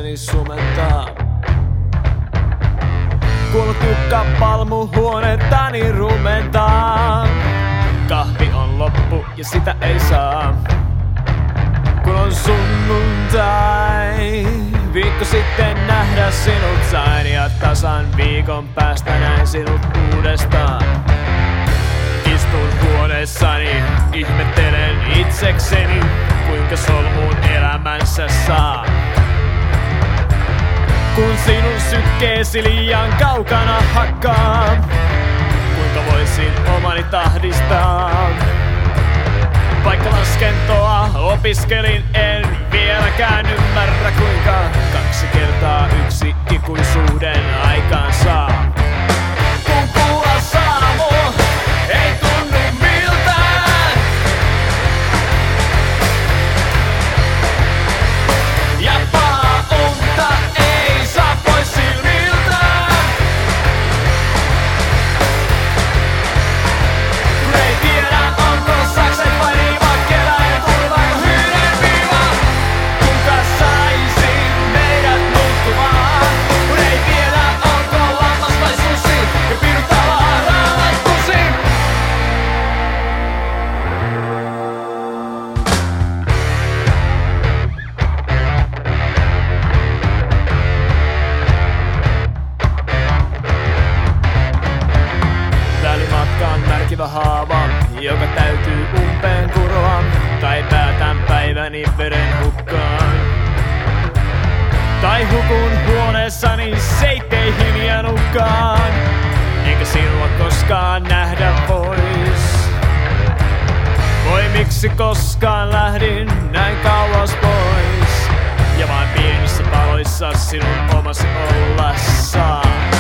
mieleeni sumentaa. Kuollut kukka palmuhuonettani rumentaa. Kahvi on loppu ja sitä ei saa. Kun on sunnuntai, viikko sitten nähdä sinut sain ja tasan viikon päästä näin sinut uudestaan. Istun huoneessani, ihmettelen itsekseni, kuinka solmuun elämänsä saa. Kun sinun sykkeesi liian kaukana hakkaa, kuinka voisin omani tahdistaa. Vaikka laskentoa opiskelin, en vieläkään ymmärrä, kuinka 2 kertaa 1 ikuisuuden aikaan saa. Kun kuulla saamu ei tunnu miltään, ja pahaa unta ei saa pois silmiltään. Kun ei tiedä, onko sakset vai riimakkeläinen, turvaako hyyden viiva, kuka saisi meidät muuttumaan. Kun ei tiedä, onko lammas vai susi, ja piirtavaa raamattusi. Välimatkaan märkivä haava, joka täytyy umpeen kuroa, tai päätän päiväni veren hukkaan. Tai hukun huoneessani seitteihin ja nukkaan, enkä sinua koskaan nähdä pois. Voi miksi koskaan lähdin näin kauas pois, ja vain pienissä paloissa sinun omasi olla saa.